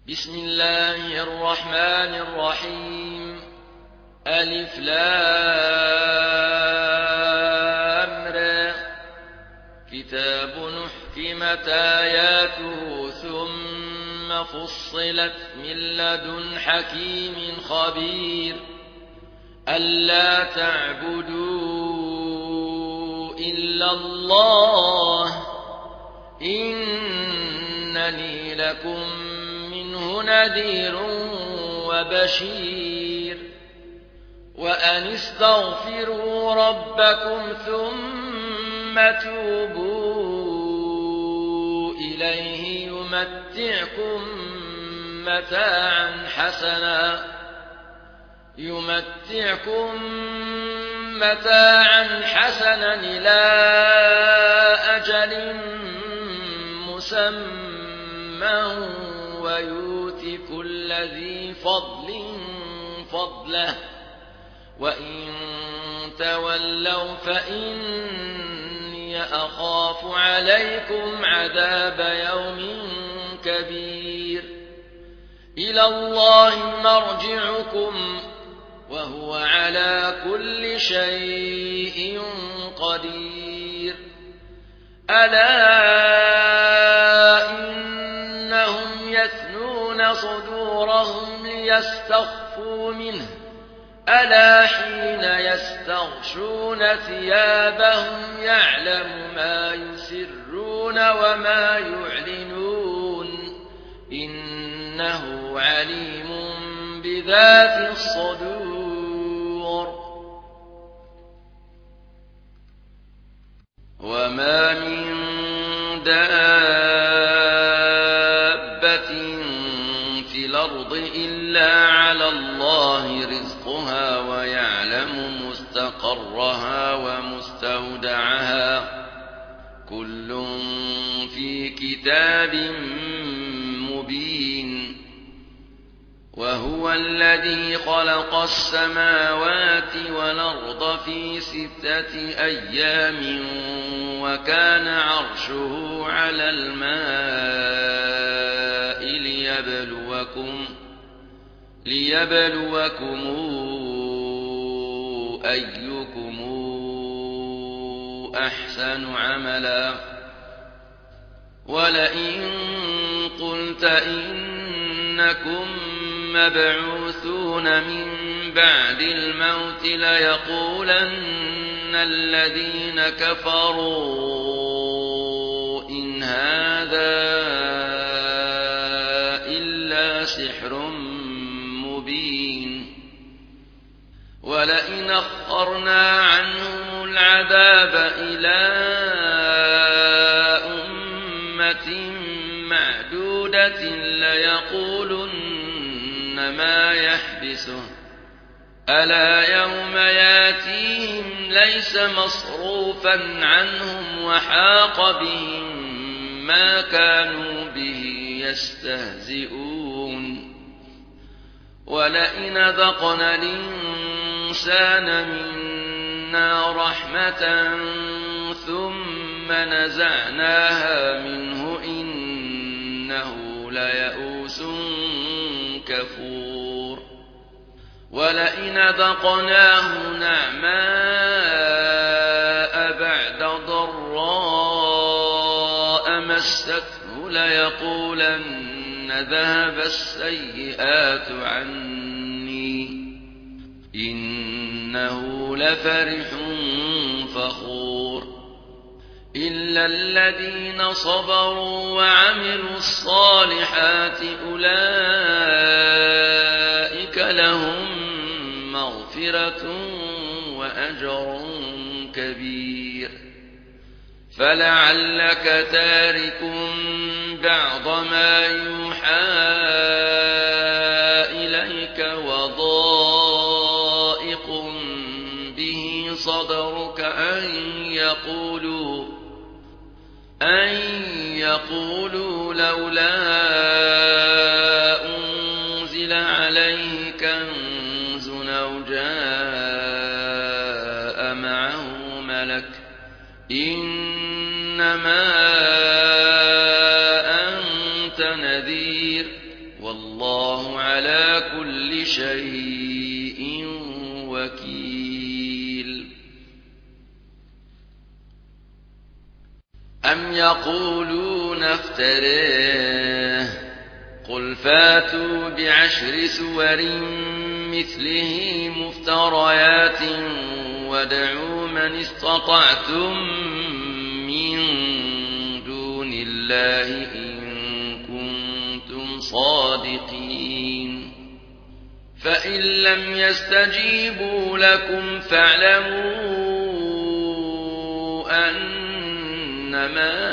بسم الله الرحمن الرحيم. ألف لام را. كتاب أحكمت آياته ثم فصلت من لدن حكيم خبير. ألا تعبدوا إلا الله إنني لكم منه نذير وبشير. وأن استغفروا ربكم ثم توبوا إليه يمتعكم متاعا حسنا إلى أجل مسمى ويؤت كل ذي فضل فضله. وإن تولوا فإني أخاف عليكم عذاب يوم كبير. إلى الله مرجعكم وهو على كل شيء قدير. ألا إنهم يثنون صدورهم ليستخفوا منه ألا حين يستغشون ثيابهم يعلم ما يسرون وما يعلنون إنه عليم بذات الصدور. وما من دابة في الأرض إلا على الله رزقها ويعلم مستقرها ومستودعها كل في كتاب مبين. وهو الذي خلق السماوات والأرض في 6 أيام وكان عرشه على الماء ليبلوكم أيكم أحسن عملا. ولئن قلت إنكم مبعوثون من بعد الموت ليقولن الذين كفروا إن هذا إلا سحر مبين. ولئن أخرنا عنهم العذاب إلى أمة معدودة ليقولن ما يحبسه ألا يوم ياتيهم ليس مصروفا عنهم وحاق بهم ما كانوا به يستهزئون. ولئن ذقنا الإنسان منا رحمة ثم نزعناها منه إنه ليئوس كفور. ولئن ذقناه نعماء بعد ضراء مسته ليقولن ذهب السيئات عني إنه لفرح فخور. إلا الذين صبروا وعملوا الصالحات أولئك لهم مغفرة وأجر كبير. فلعلك تارك بعض ما يوحى إليك وضائق به صدرك أن يقولوا لولا أنزل عليه كنز أو جاء معه ملك إنما والله على كل شيء وكيل أم يقولون افتريه قل فاتوا بعشر سور مثله مفتريات وادعوا من استطعتم من دون الله إن كنتم صادقين فإن لم يستجيبوا لكم فاعلموا أنما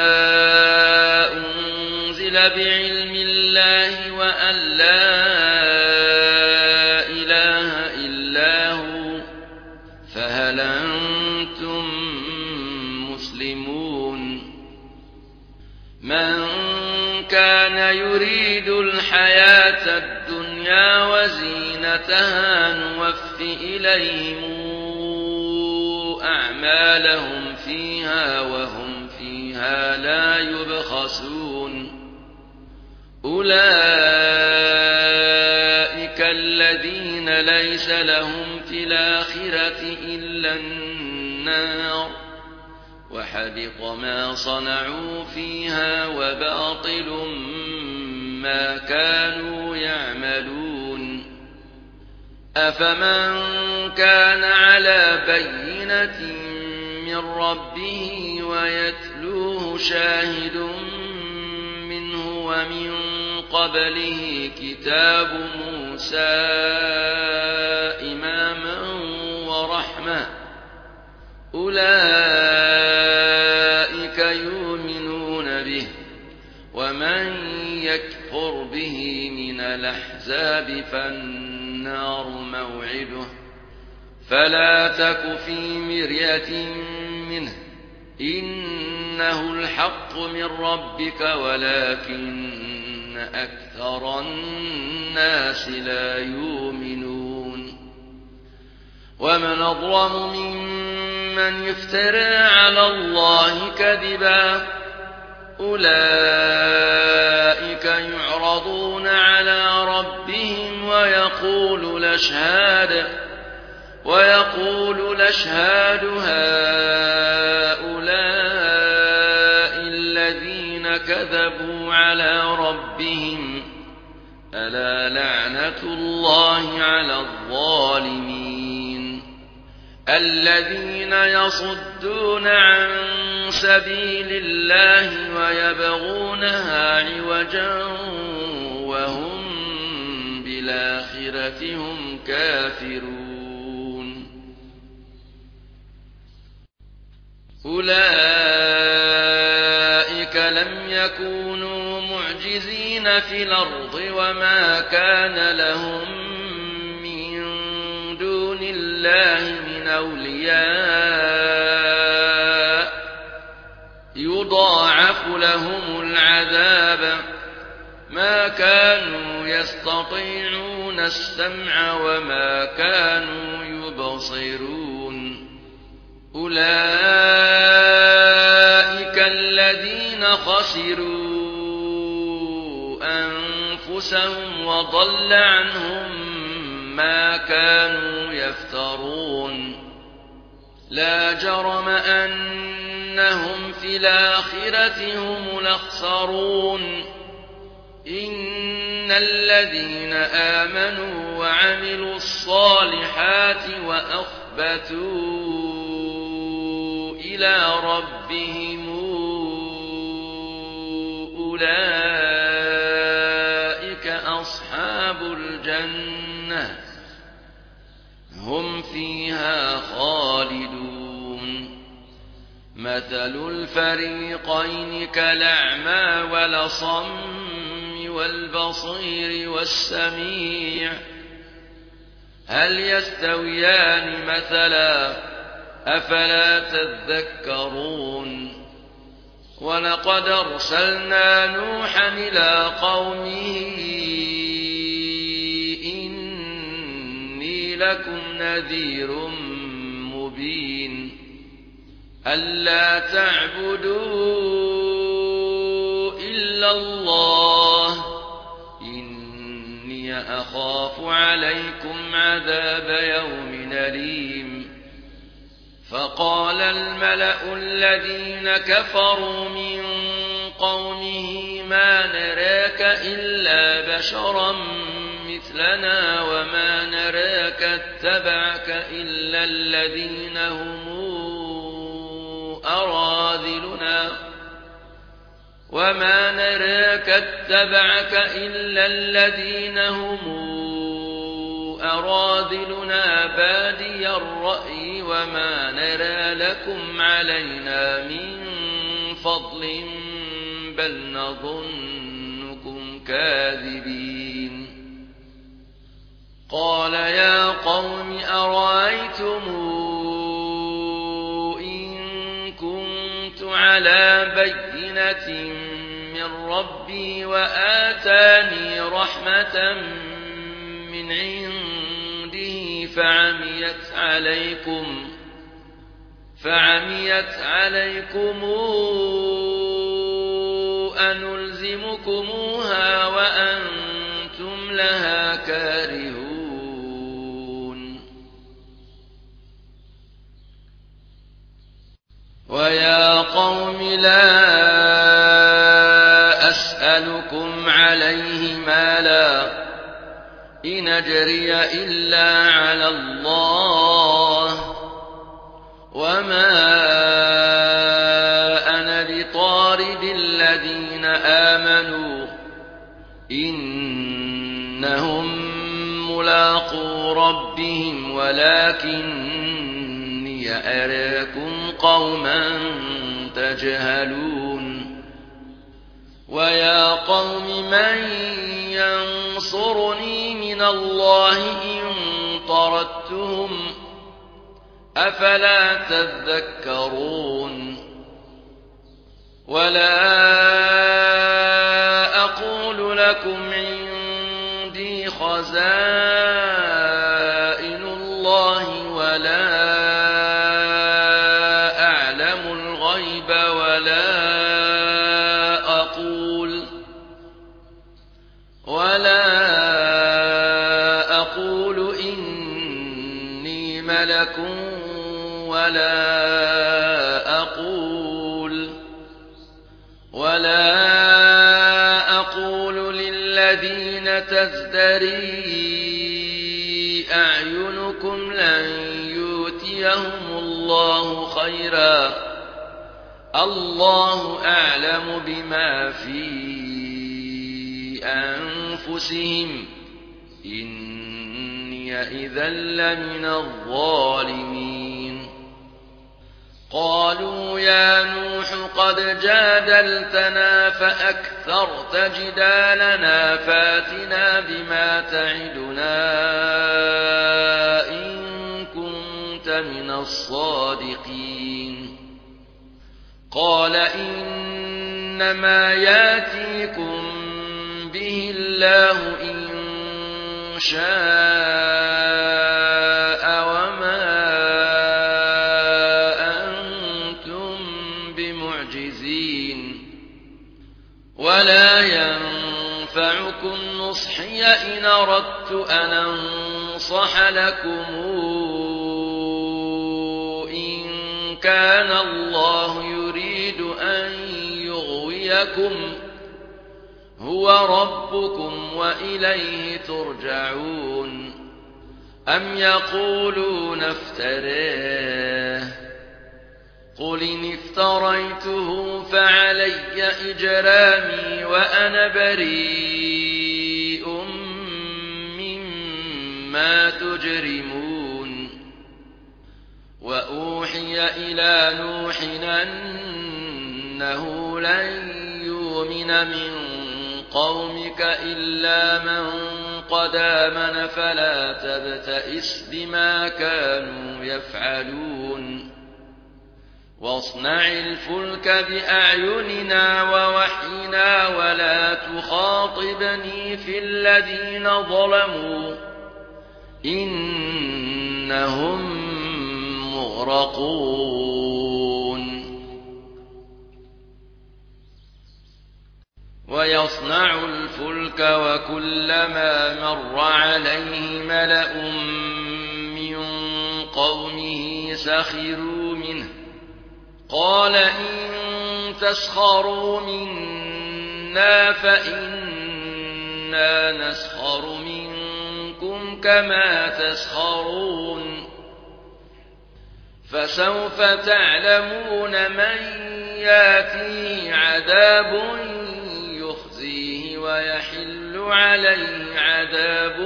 أنزل بعلم الله وأن لا إله إلا هو فهل أنتم مسلمون من كان يريد الحياة الدنيا وزينتها نوف إليهم أعمالهم فيها وهم فيها لا يبخسون أولئك الذين ليس لهم في الآخرة إلا النار وحبط ما صنعوا فيها وباطل ما كانوا يعملون أفمن كان على بينة من ربه ويتلوه شاهد منه ومن قبله كتاب موسى إماما ورحمة أولئك يؤمنون به ومن يكفر به من الأحزاب فالنار موعده فلا تك في مرية منه إنه الحق من ربك ولكن أكثر الناس لا يؤمنون ومن أظلم ممن يفترى على الله كذبا أولئك يعرضون على ربهم ويقول الأشهاد هؤلاء الذين كذبوا على ربهم ألا لعنة الله على الظالمين الذين يصدون عن سبيل الله ويبغونها عوجا وهم بالآخرة هم كافرون أولئك لم يكونوا معجزين في الأرض وما كان لهم من دون الله من أولياء يضاعف لهم العذاب ما كانوا يستطيعون السمع وما كانوا يبصرون أولئك الذين خسروا أنفسهم وضل عنهم ما كانوا يفترون لا جرم أنهم في الآخرة هم الأخسرون إن الذين آمنوا وعملوا الصالحات وأخبتوا إلى ربهم أولئك أصحاب الجنة هم فيها خالدون مثل الفريقين كالأعمى والأصم والبصير والسميع هل يستويان مثلا أفلا تذكرون ولقد أرسلنا نوحا إلى قومه إني لكم نذير مبين ألا تعبدوا إلا الله إني أخاف عليكم عذاب يوم أليم فقال الملأ الذين كفروا من قومه ما نراك إلا بشرا مثلنا وما نراك اتبعك إلا الذين هم أراذلنا بادي الرأي وما نرى لكم علينا من فضل بل نظنكم كاذبين قال يا قوم أرأيتم إن كنت على بينة من ربي وآتاني رحمة من عنده فعميت عليكم أنلزمكموها وأنتم لها كارهون ويا قوم لا أسألكم عليه مالا إن أجري إلا على الله وما أنا بطارد الذين آمنوا إنهم ملاقو ربهم ولكني أراكم قوما تجهلون ويا قوم من ينصرني من الله إن طردتهم أفلا تذكرون ولا أقول لكم عندي خزائن الله ولا أعلم الغيب أقول إني ملك ولا أقول للذين تزدري أعينكم لن يؤتيهم الله خيرا الله أعلم بما في أنفسهم إني إذا لمن الظالمين قالوا يا نوح قد جادلتنا فأكثرت جدالنا فاتنا بما تعدنا إن كنت من الصادقين قال إنما ياتيكم به الله إن شاء وما أنتم بمعجزين ولا ينفعكم نصحي إن أردت أن أنصح لكم إن كان الله يريد أن يغويكم هو ربكم وإليه ترجعون أم يقولون افتراه قل إن افتريته فعلي إجرامي وأنا بريء مما تجرمون وأوحي إلى نوح أنه لن يؤمن من قومك إلا من قد آمن فلا تبتئس بما كانوا يفعلون واصنع الفلك بأعيننا ووحينا ولا تخاطبني في الذين ظلموا إنهم مغرقون ويصنع الفلك وكلما مر عليه ملأ من قومه سخروا منه قال إن تسخروا منا فإنا نسخر منكم كما تسخرون فسوف تعلمون من ياتيه عذاب يخزيه ويحل عليه عذاب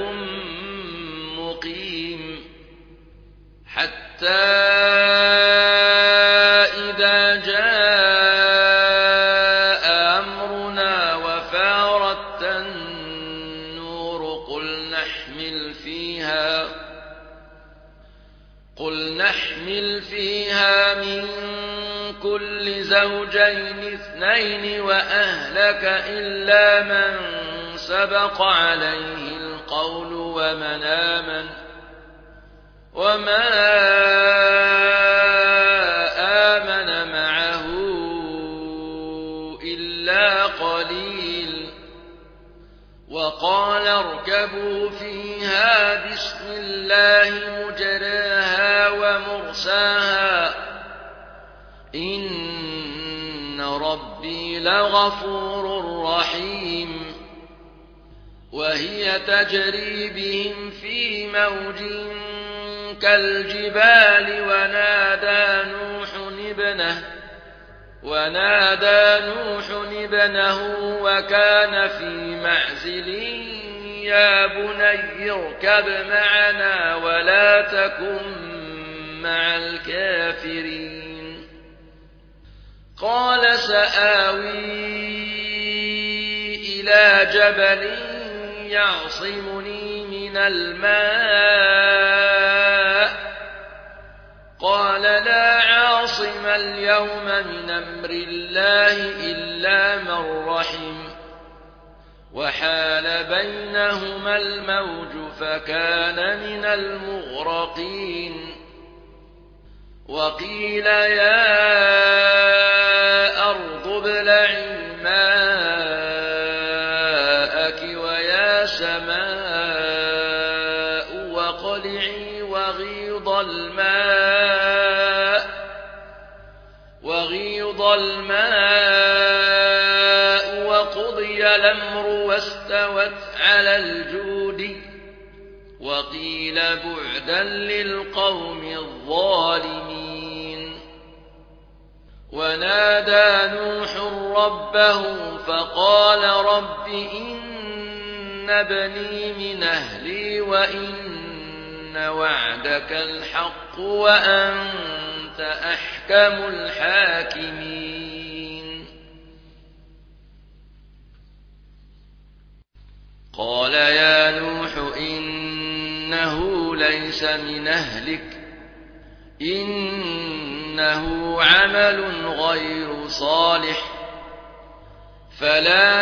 مقيم حتى إذا جاء أمرنا وفارت النور قل نحمل فيها من كل زوجين اثنين وأهلك إلا من سبق عليه القول ومن آمن وما آمن معه إلا قليل وقال اركبوا فيها بسم الله مجراها ومرساها إن ربي لغفور رحيم وهي تجري بهم في موج كالجبال ونادى نوح ابنه وكان في معزل يا بني اركب معنا ولا تكن مع الكافرين قال سآوي إلى جبل يعصمني من الماء قال لا عاصم اليوم من أمر الله إلا من رحم وحال بينهما الموج فكان من المغرقين وقيل يا أرض ابلعي ماءك ويا سماء واقلعي وغيض الماء وقضي الأمر واستوت على الجود وقيل بعدا للقوم الظالمين ونادى نوح ربه فقال رب إن ابني من أهلي وإن وعدك الحق وأنت أحكم الحاكمين قال يا نوح إنه ليس من أهلك إنه عمل غير صالح فلا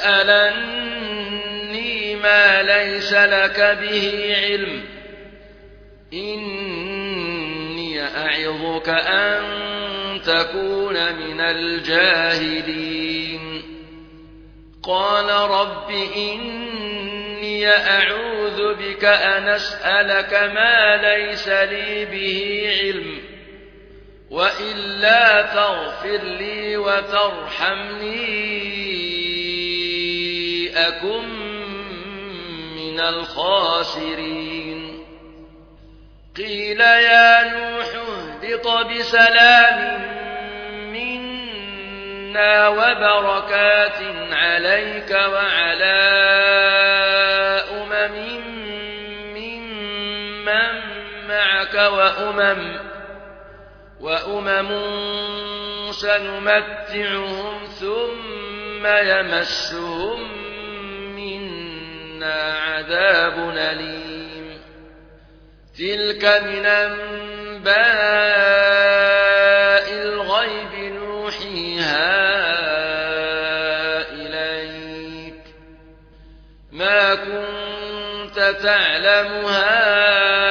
تسألني ما ليس لك به علم إني أعظك أن تكون من الجاهلين قال رب إني أعوذ بك أن أسألك ما ليس لي به علم وإلا تغفر لي وترحمني أكن من الخاسرين قيل يا نوح اهبط بسلام منا وبركات عليك وعلى أمم ممن معك وأمم سنمتعهم ثم يمسهم منا عذاب أليم تلك من أنباء الغيب نوحيها إليك ما كنت تعلمها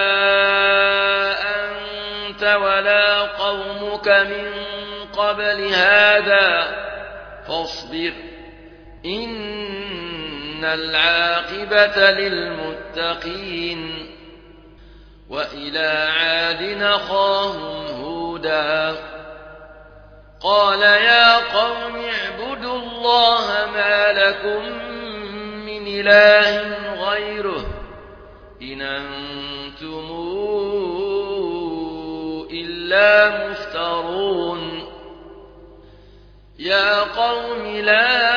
أنت ولا قومك من قبل هذا فاصبر إن العاقبة للمتقين. وإلى عاد أخاهم هودا قال يا قوم اعبدوا الله ما لكم من إله غيره إن أنتم إلا مفترون. يا قوم لا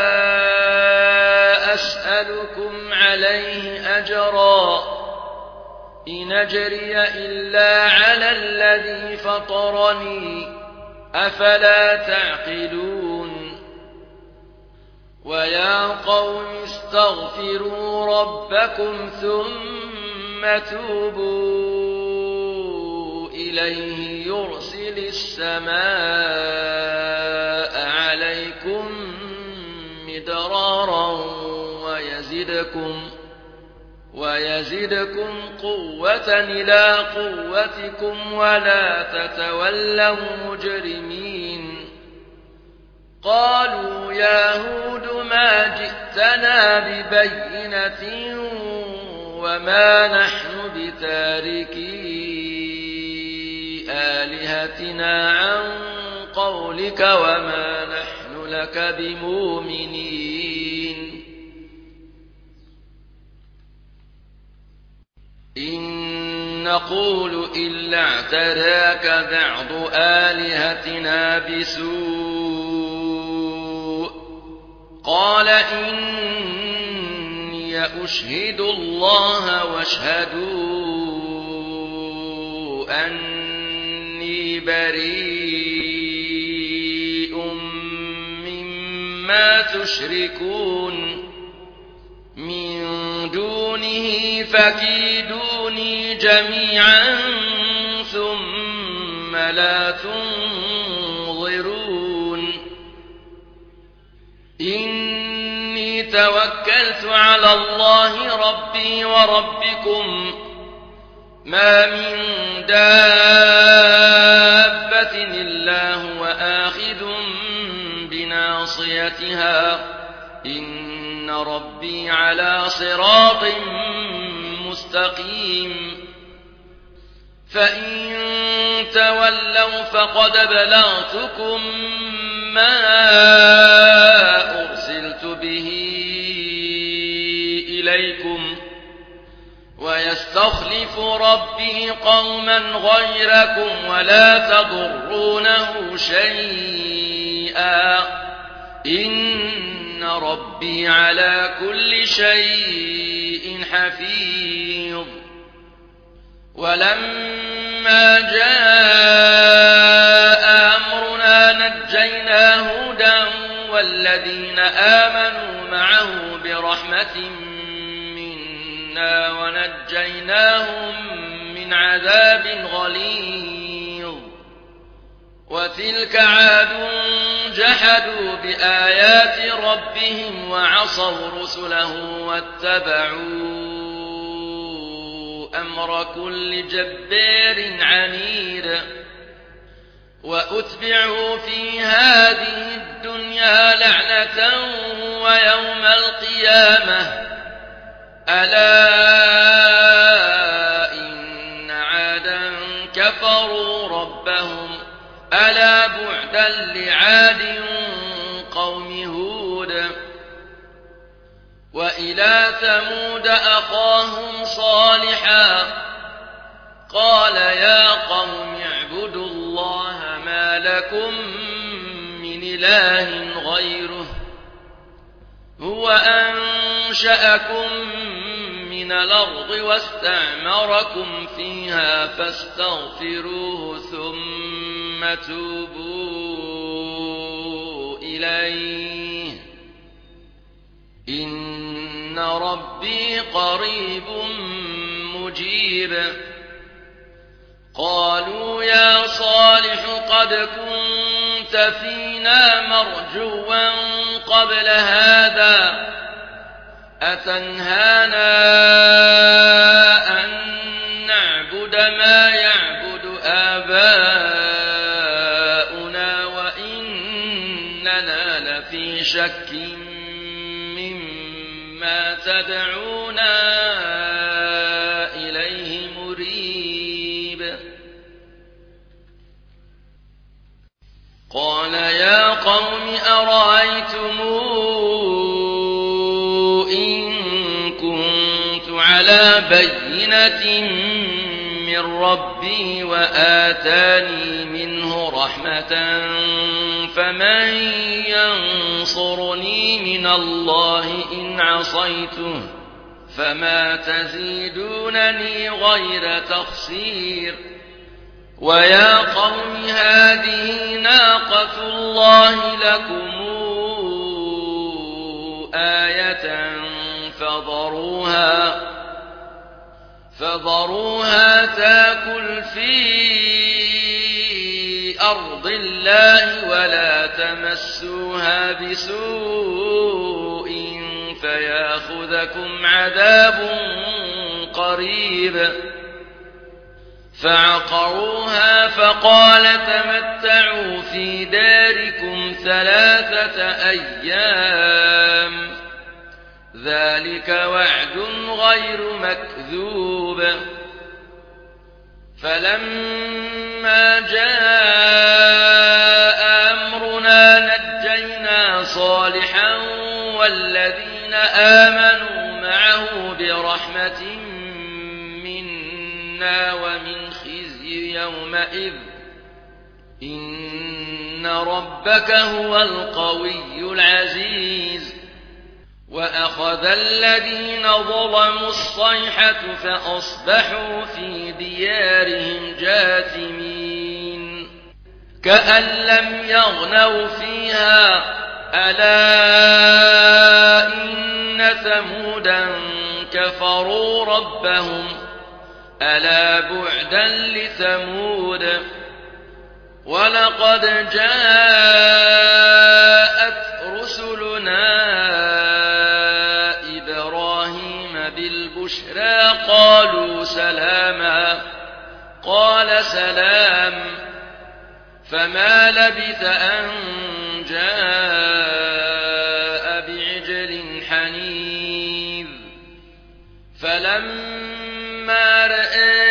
أسألكم عليه أجرا إن أجري إلا على الذي فطرني أفلا تعقلون. ويا قوم استغفروا ربكم ثم توبوا إليه يرسل السماء عليكم مدرارا ويزدكم قوة إلى قوتكم ولا تتولوا مجرمين. قالوا يا هود ما جئتنا ببينة وما نحن بتاركي آلهتنا عن قولك وما نحن لك بمؤمنين. إن نقول إلا اعتراك بعض آلهتنا بسوء قال إني أشهد الله واشهدوا أني بريء مما تشركون من دونه فكيدوني جميعا ثم لا تنظرون. إني توكلت على الله ربي وربكم ما من دابة إلا هو آخذ بناصيتها إن ربي على صراط مستقيم. فإن تولوا فقد بلغتكم ما أرسلت به إليكم ويستخلف ربي قوما غيركم ولا تضرونه شيئا إن ربي على كل شيء حفيظ. ولما جاء أمرنا نجينا هودا والذين آمنوا معه برحمة منا ونجيناهم من عذاب غليظ. وتلك عاد جحدوا بآيات ربهم وعصوا رسله واتبعوا أمر كل جبار عنيد. وأتبعوا في هذه الدنيا لعنة ويوم القيامة ألا إن عادا كفروا ربهم ألا بعدا لعاد قوم هود. وإلى ثمود أخاهم صالحا قال يا قوم اعبدوا الله ما لكم من إله غيره هو أنشأكم من الأرض واستعمركم فيها فاستغفروه ثم توبوا إليه إن ربي قريب مجيب. قالوا يا صالح قد كنت فينا مرجوا قبل هذا أتنهانا أن نعبد ما يعبد آباؤنا وإننا لفي شك مما أينا إليه مريب قال يا قوم أرأيتم إن كنت على بينة من ربي وآتاني منه رحمة فمن ينصرني من الله إن عصيته فما تزيدونني غير تخسير ويا قوم هذه ناقة الله لكم آية فذروها تاكل في أرض الله ولا تمسوها بسوء فياخذكم عذاب قريب فعقروها فقال تمتعوا في داركم 3 أيام ذلك وعد غير مكذوب فلما جاء أمرنا نجينا صالحا والذين آمنوا معه برحمة منا ومن خزي يومئذ إن ربك هو القوي العزيز وأخذ الذين ظلموا الصيحة فأصبحوا في ديارهم جاثمين كأن لم يغنوا فيها ألا إن ثمودا كفروا ربهم ألا بعدا لثمود ولقد جاءت رسلنا بالبشرى قالوا سلاما قال سلام فما لبث أن جاء بعجل حنيذ فلما رأى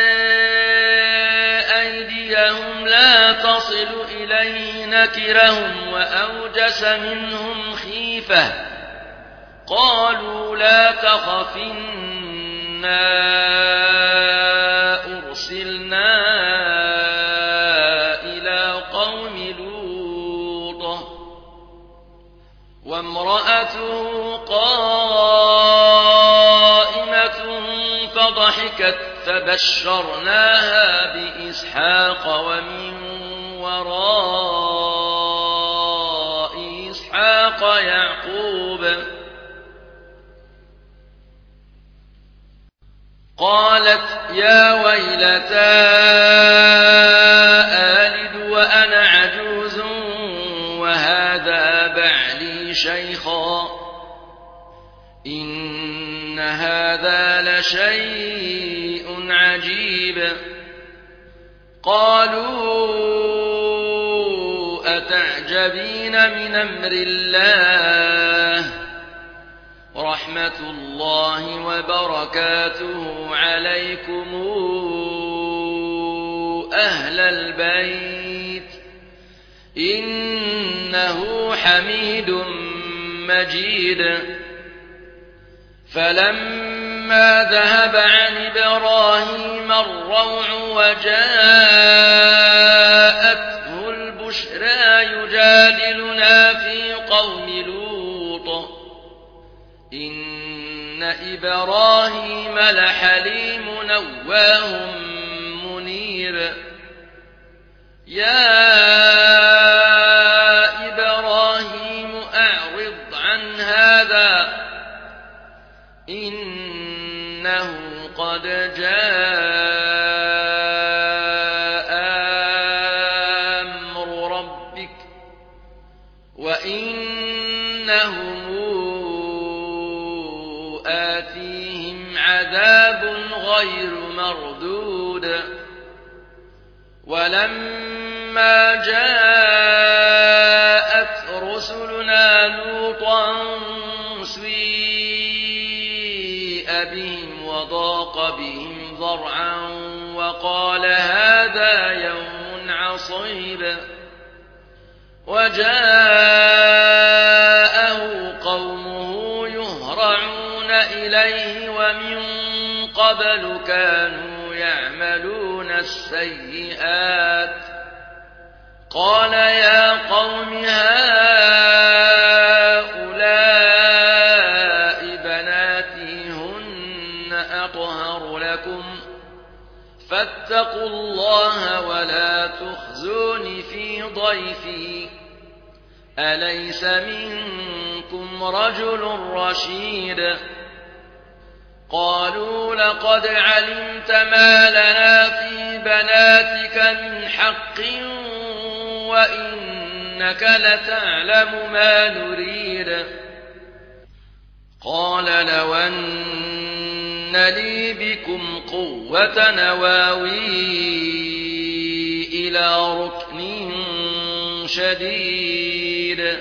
أيديهم لا تصل إليه نكرهم وأوجس منهم خيفة قالوا لا تخف إنا أرسلنا إلى قوم لوط وامرأته قائمة فضحكت فبشرناها بإسحاق ومن وراء إسحاق يعقوب قالت يا ويلتى آلد وأنا عجوز وهذا بعلي شيخا إن هذا لشيء عجيب قالوا أتعجبين من أمر الله رحمة الله وبركاته عليكم أهل البيت إنه حميد مجيد فلما ذهب عن إبراهيم الروع وجاءته البشرى يجادلنا في قوم لوط إن إبراهيم لحليم أواه منيب يا إبراهيم أعرض عن هذا إنه قد جاء أمر ربك وإنهم آتيهم عذاب غير مردود ولما جاءت رسلنا لوطا سيء بهم وضاق بهم ذرعا وقال هذا يوم عصيب وجاءه قومه يهرعون إليه ومن قبل كانوا يعملون السيئات قال يا قوم هؤلاء بناتي هن أطهر لكم فاتقوا الله ولا تخزون في ضيفي أليس منكم رجل رشيد قالوا لقد علمت ما لنا في بناتك من حق وإنك لتعلم ما نريد قال لو أن لي بكم قوة نواوي إلى ركن شديد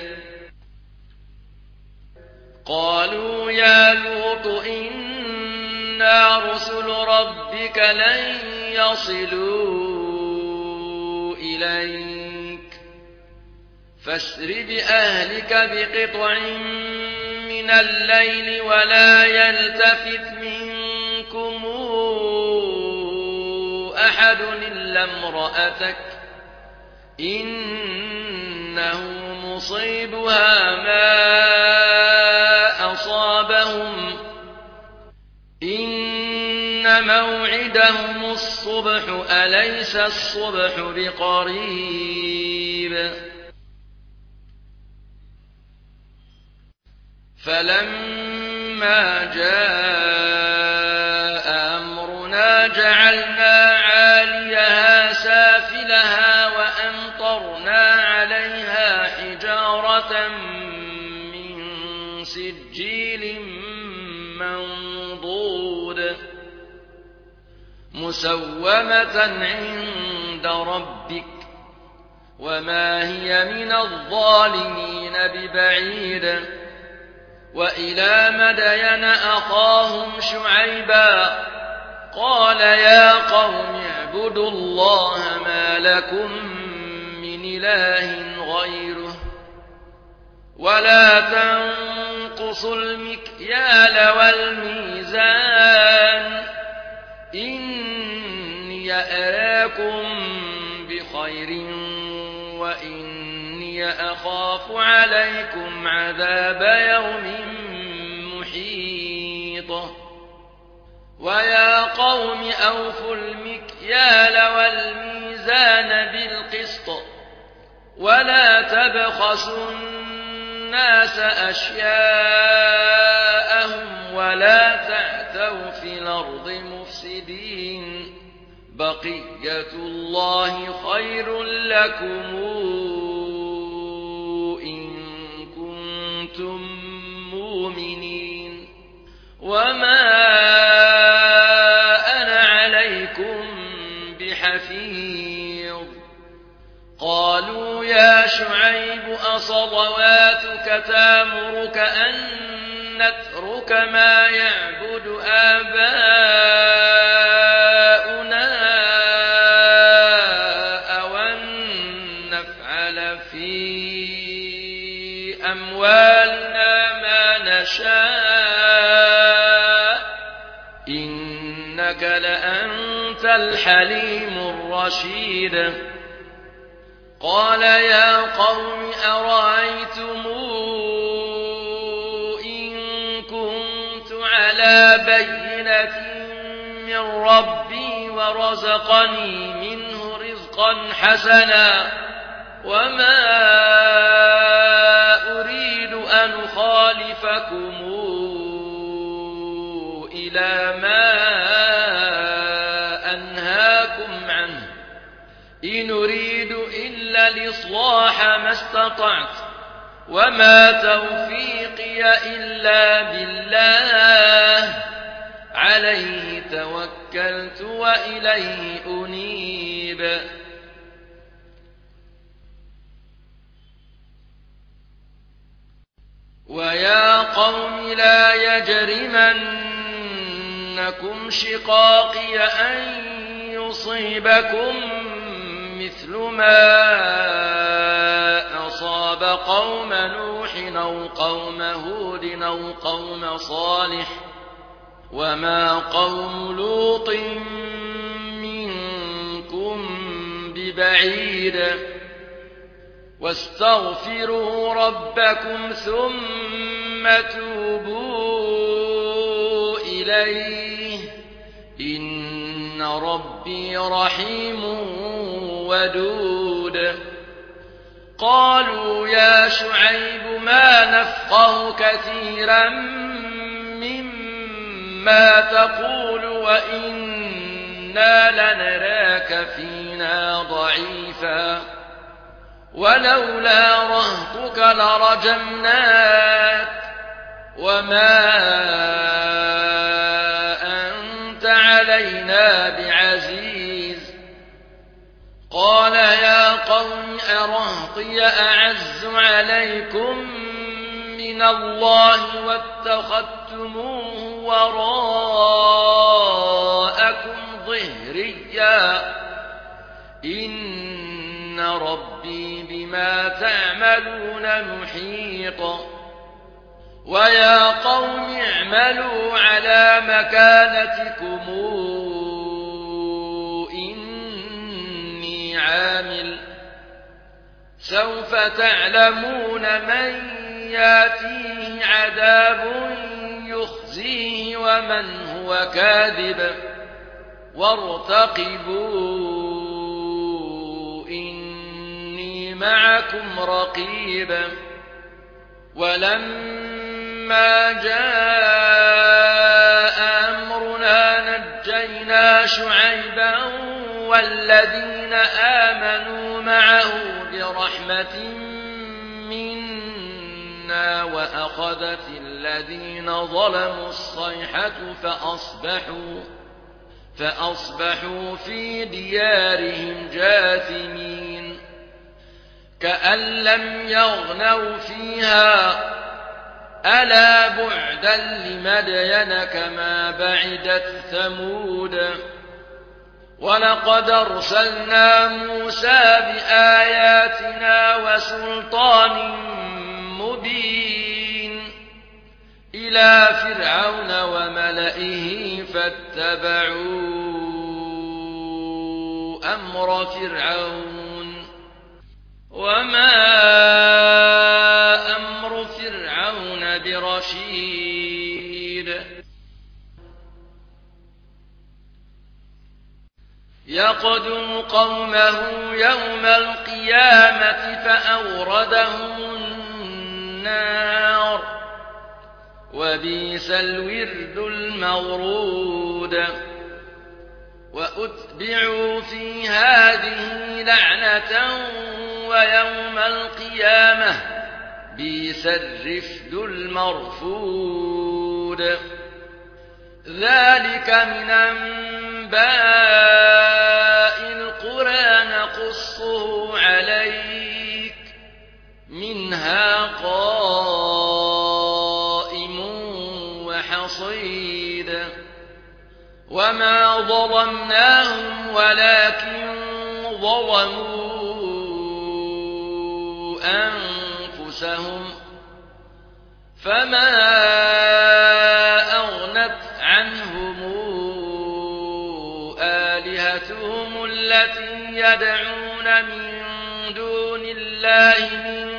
قالوا يا لوط إنا رسل ربك لن يصلوا إليك فاسر بأهلك بقطع من الليل ولا يلتفت منكم أحد إلا امرأتك إنه مصيبها ما أصابهم إن موعدهم الصبح أليس الصبح بقريب فلما جاء أمرنا جعلنا عاليها سافلها وأمطرنا عليها حجارة من سجيل منضود مسومة عند ربك وما هي من الظالمين ببعيد وإلى مدين أخاهم شعيبا قال يا قوم اعبدوا الله ما لكم من إله غيره ولا تنقصوا المكيال والميزان إني أراكم بخير وإني أخاف عليكم عذاب يوم محيط ويا قوم أوفوا المكيال والميزان بالقسط ولا تبخسوا الناس أشياءهم ولا تعثوا في الأرض مفسدين بقية الله خير لكم إن كنتم مؤمنين وما أنا عليكم بحفيظ قالوا يا شعيب أصلواتك تامرك أن نترك ما يعبد آباؤنا أو أن نفعل في أموالنا ما نشاء إنك لأنت الحليم الرشيد قال يا قوم أرأيتم إن كنت على بينة من ربي ورزقني منه رزقا حسنا وما أريد أن أخالفكم إلى ما أنهاكم عنه إن أريد إلا الإصلاح ما استطعت وما توفيقي إلا بالله عليه توكلت وإليه أنيب ويا قوم لا يجرمنكم يغرنكم شقاقي أن يصيبكم مثل ما أصاب قوم نوح أو قوم هود أو قوم صالح وما قوم لوط منكم ببعيد واستغفروا ربكم ثم توبوا إليه إن ربي رحيم ودود قالوا يا شعيب ما نفقه كثيرا مما تقول وإنا لنراك فينا ضعيفا ولولا رهطك لرجمناك وما أنت علينا بعزيز قال يا قوم أرهطي أعز عليكم من الله واتخذتموه وراءكم ظهريا إن ربي بما تعملون محيط ويا قوم اعملوا على مكانتكم إني عامل سوف تعلمون من ياتيه عذاب يخزيه ومن هو كاذب وارتقبوا إني معكم رقيب ولما جاء أمرنا نجينا شعيبا والذين آمنوا معه برحمة منا وأخذت الذين ظلموا الصيحة فأصبحوا في ديارهم جاثمين كأن لم يغنوا فيها ألا بعدا لمدين كما بعدت ثمود ولقد أرسلنا موسى بآياتنا وسلطان مبين إلى فرعون وملئه فاتبعوا أمر فرعون وما أمر فرعون برشيد يقدم قومه يوم القيامة فأوردهم النار وبئس الورد المورود وأتبعوا في هذه لعنة ويوم القيامة بئس الرفد المرفود ذلك من أنباء القرى نقصه عليك منها قائم وحصيد وما ظلمناهم ولكن ظلموا أنفسهم فما أغنت عنهم آلهتهم التي يدعون من دون الله من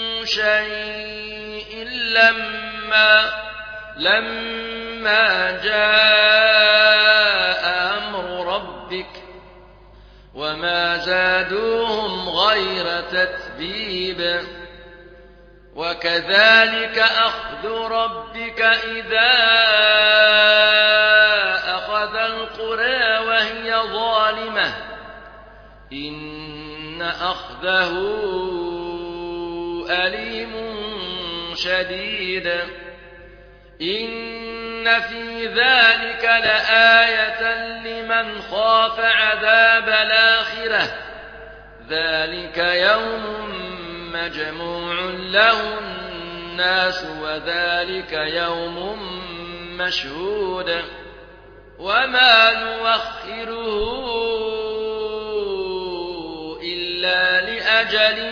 شيء لما جاء أمر ربك وما زادوهم غير تتبيب وكذلك أخذ ربك إذا أخذ القرى وهي ظالمة إن أخذه أليم شديد إن في ذلك لآية لمن خاف عذاب الآخرة ذلك يوم مجموع له الناس وذلك يوم مشهود وما نؤخره إلا لأجل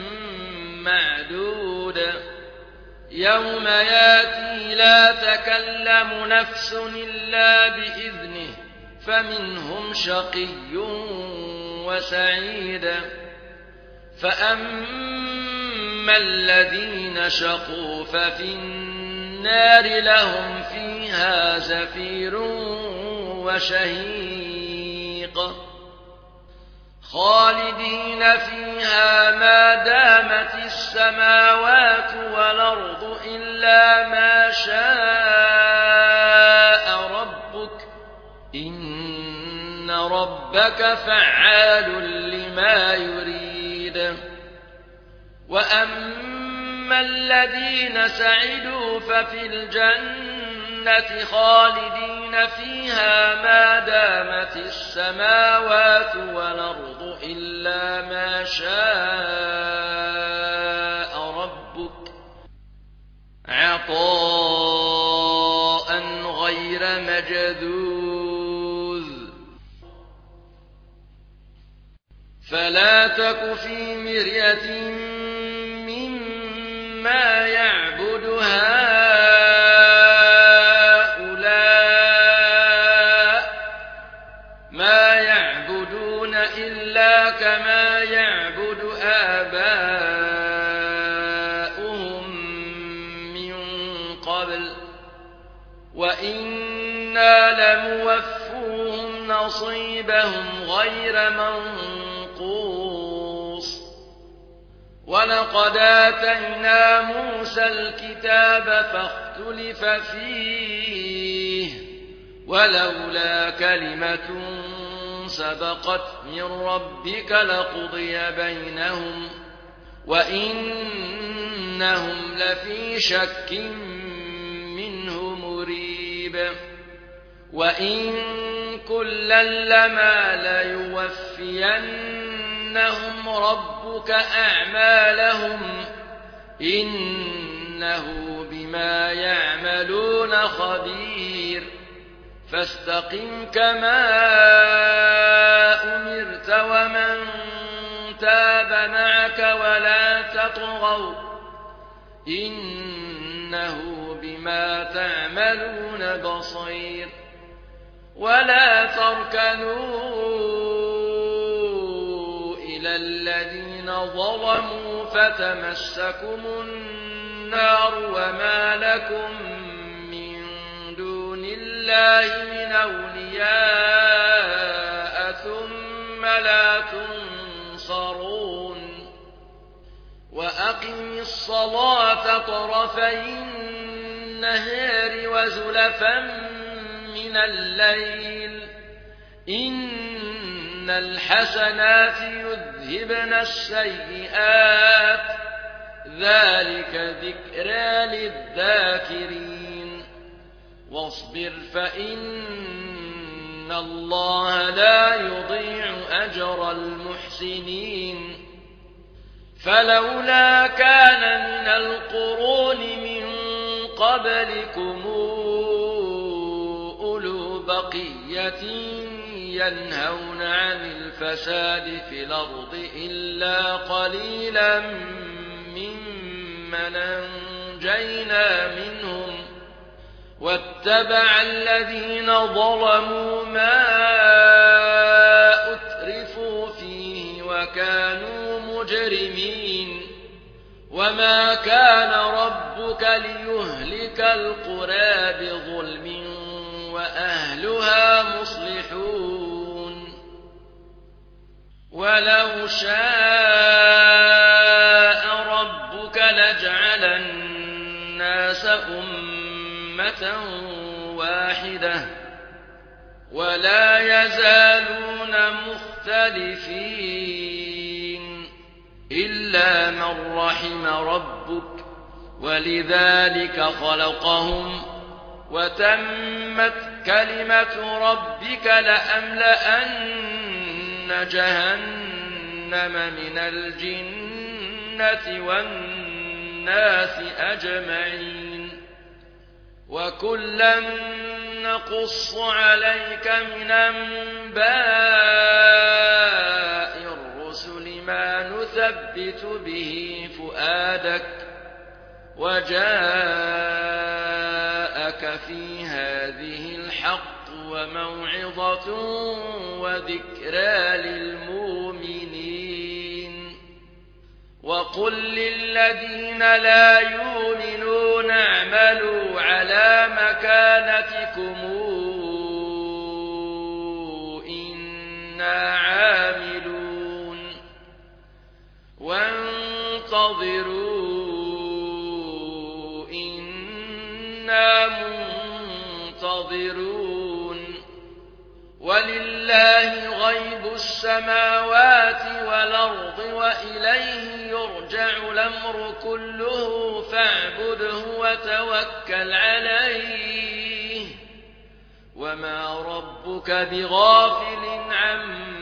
معدود يوم ياتي لا تكلم نفس إلا بإذنه فمنهم شقي وسعيد فأما الذين شقوا ففي النار لهم فيها زفير وشهيق خالدين فيها ما دامت السماوات والأرض إلا ما شاء ربك إن ربك فعال لما يريد وأما الذين سعدوا ففي الجنة خالدين فيها ما دامت السماوات والأرض إلا ما شاء ربك عطاء غير مجذوذ فلا تك في مرية مما يعبد هؤلاء ما يعبدون إلا كما يعبد آباؤهم من قبل وإنا لموفوهم نصيبهم غير منقوص ولقد آتينا موسى الكتاب فاختلف فيه ولولا كلمة سبقت من ربك لقضي بينهم وإنهم لفي شك منه مريب وإن كلا لما ليوفينهم ربك أعمالهم إنه بما يعملون خبير فاستقم كما أمرت ومن تاب معك ولا تطغوا إنه بما تعملون بصير ولا تركنوا إلى الذين ظلموا فتمسكم النار وما لكم من دون الله من أولياء ثم لا تنصرون وأقم الصلاة طرفي النهار وزلفا من الليل إن الحسنات يذهبن السيئات ذلك ذكرى للذاكرين واصبر فإن الله لا يضيع أجر المحسنين فلولا كان من القرون من قبلكم أولو بقية ينهون عن الفساد في الأرض إلا قليلا ممن أنجينا منهم واتبع الذين ظلموا ما أترفوا فيه وكانوا مجرمين وما كان ربك ليهلك القرى بظلم وأهلها مصلحون ولو شاء ربك لجعل الناس أمة واحدة ولا يزالون مختلفين إلا من رحم ربك ولذلك خلقهم وتمت كلمة ربك لأملأن جهنم من الجنة والناس أجمعين وكلا نقص عليك من أنباء الرسل ما نثبت به فؤادك وجاءك في هذه الحق وموعظة وذكرى للمؤمنين وقل للذين لا يؤمنون اعملوا على مكانتكم إنا عاملون وانتظروا إنا منتظرون ولله غيب السماوات والأرض وإليه يرجع الأمر كله فاعبده وتوكل عليه وما ربك بغافل عما